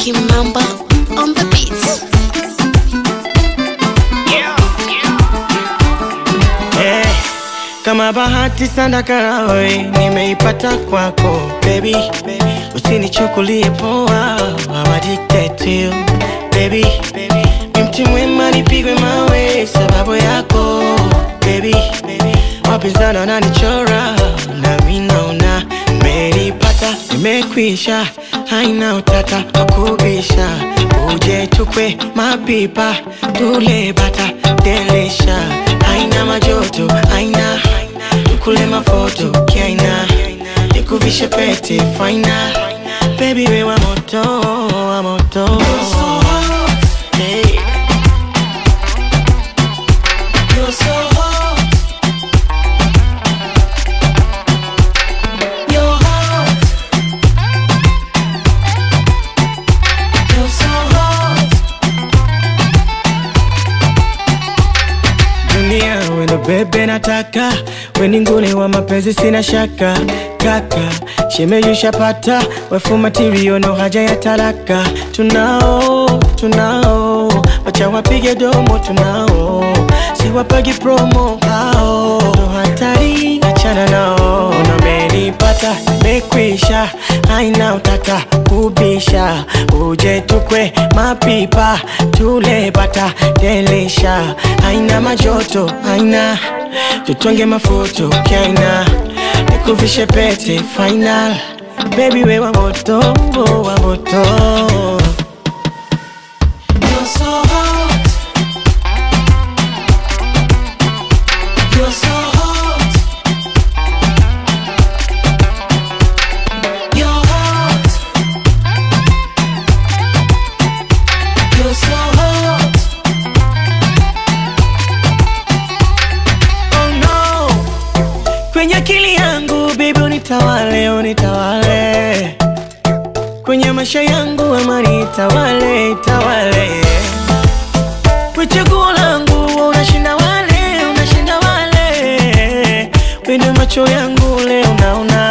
Kimamba on the beats. Hey, kama bahati sana karawe nimeipata kwako baby, usinichukulie poa, I'm addicted to you baby. Mti mwema nipigwe mawe sababu yako baby. Wapinzani wananichora na mimi naona umenipata, nimekwisha, haina utata wakubisha. Uje tukwe mapipa tule bata delisha, haina majoto, haina tukule mafoto kiaina, nikuvishe pete faina baby, we wa moto, wa moto. You're so hot, hey. You're so hot. You're hot. You're so hot. Dunia wendo bebe nataka, weni nguli wa mapenzi sina shaka. Kaka, shemeji ushapata, wefu material no haja ya talaka. Tunao, wacha wapige domo tunao, si wapagi promo hao. No hatari, achana nao. Umenipata, mekwisha, haina utata kubisha. Uje tukwe mapipa tule bata delisha, haina majoto, haina tutonge mafoto kiaina, nikuvishe pete final baby, we wa moto, wa moto. You're so hot. You're so hot. You're hot. You're so hot. Oh no, kwenye akili yangu baby unitawale, unitawale. Kwenye maisha yangu amani itawale, itawale. Kwa chaguo langu unashinda wale, unashinda wale. Wende macho yangu leo naona